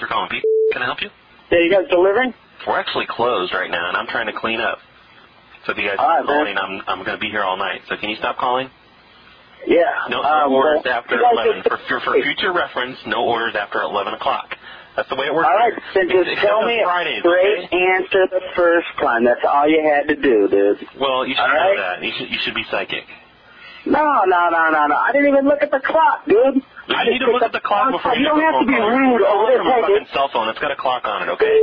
for calling. Pete, can I help you? Yeah, you guys delivering? We're actually closed right now, and I'm trying to clean up. So if you guys are calling, I'm going to be here all night. So can you stop calling? Yeah. No orders after 11. For future reference, no orders after 11 o'clock. That's the way it works. All right, then just tell me a straight answer the first time. That's all you had to do, dude. Well, you should know that. You should be psychic. No. I didn't even look at the clock, dude. You need to look at the clock before you you don't have to be rude over this. My fucking cell phone. It's got a clock on it, okay?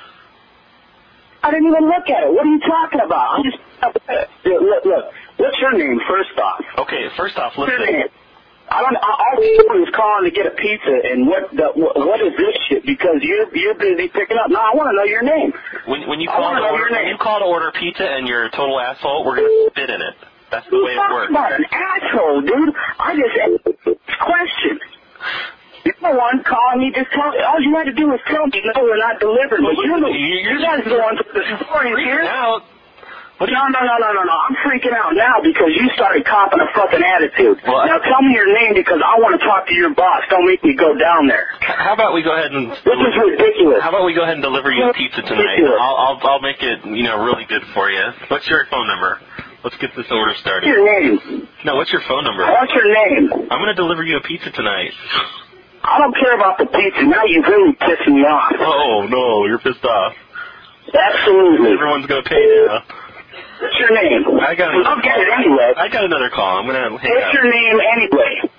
I didn't even look at it. What are you talking about? I'm just... Look. What's your name, first off? Okay, first off, listen. What's your name? All people is calling to get a pizza, and what is this shit? Because you're busy picking up. No, I want to know your name. When you call to order pizza and you're a total asshole, we're gonna spit in it. That's the way it works. About an asshole, dude. I just asked a question. You're the one calling me. Just tell. All you had to do was tell me, no, we're not delivering. But you guys are the ones with the stories here. Out. No. I'm freaking out now because you started copping a fucking attitude. What? Now tell me your name because I want to talk to your boss. Don't make me go down there. How about we go ahead and... This is ridiculous. How about we go ahead and deliver you a pizza tonight? I'll make it, really good for you. What's your phone number? Let's get this order started. What's your name? No, what's your phone number? What's your name? I'm going to deliver you a pizza tonight. I don't care about the pizza. Now you're really pissing me off. Oh, no, you're pissed off. Absolutely. Everyone's going to pay now. What's your name? I'll get it anyway. I got another call. I'm going to hang up. What's your name anyway?